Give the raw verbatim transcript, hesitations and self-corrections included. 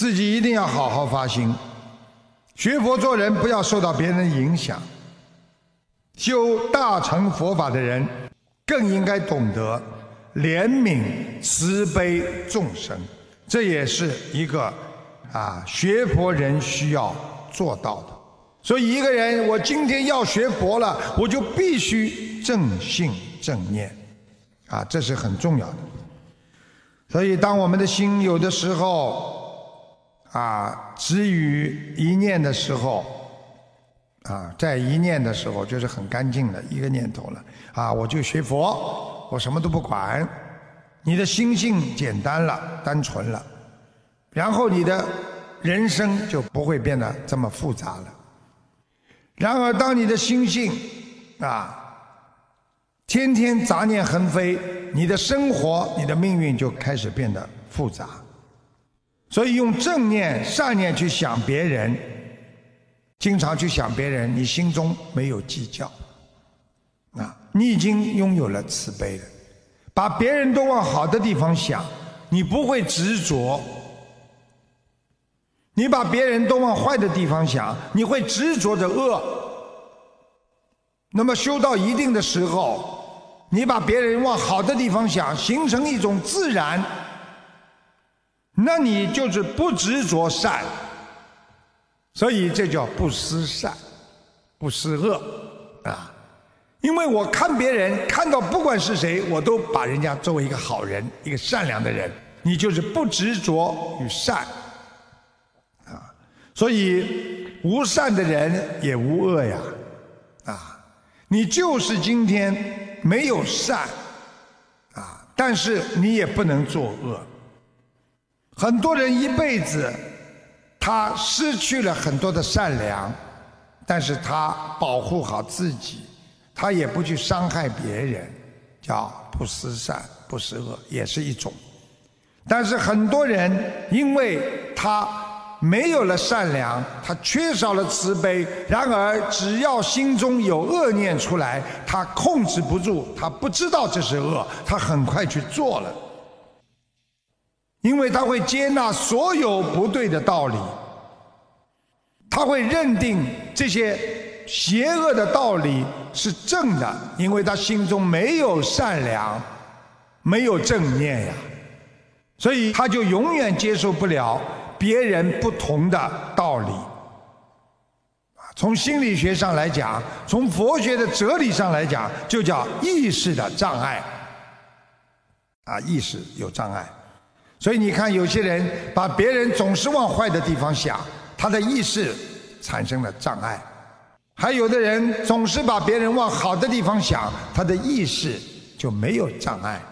自己一定要好好发心。学佛做人不要受到别人的影响。修大乘佛法的人更应该懂得怜悯慈悲众生，这也是一个啊学佛人需要做到的。所以一个人我今天要学佛了，我就必须正信正念啊，这是很重要的。所以当我们的心有的时候啊止于一念的时候啊，在一念的时候就是很干净的一个念头了啊，我就学佛，我什么都不管，你的心性简单了，单纯了，然后你的人生就不会变得这么复杂了。然而当你的心性啊天天杂念横飞，你的生活你的命运就开始变得复杂。所以用正念善念去想别人，经常去想别人，你心中没有计较啊，你已经拥有了慈悲了。把别人都往好的地方想，你不会执着。你把别人都往坏的地方想，你会执着着恶。那么修到一定的时候，你把别人往好的地方想，形成一种自然，那你就是不执着善。所以这叫不思善，不思恶啊！因为我看别人，看到不管是谁，我都把人家作为一个好人，一个善良的人，你就是不执着于善啊！所以无善的人也无恶呀啊！你就是今天没有善啊，但是你也不能作恶。很多人一辈子他失去了很多的善良，但是他保护好自己，他也不去伤害别人，叫不思善不思恶，也是一种。但是很多人因为他没有了善良，他缺少了慈悲，然而只要心中有恶念出来，他控制不住，他不知道这是恶，他很快去做了。因为他会接纳所有不对的道理，他会认定这些邪恶的道理是正的，因为他心中没有善良，没有正念呀，所以他就永远接受不了别人不同的道理。从心理学上来讲，从佛学的哲理上来讲，就叫意识的障碍啊，意识有障碍。所以你看有些人把别人总是往坏的地方想，他的意识产生了障碍。还有的人总是把别人往好的地方想，他的意识就没有障碍。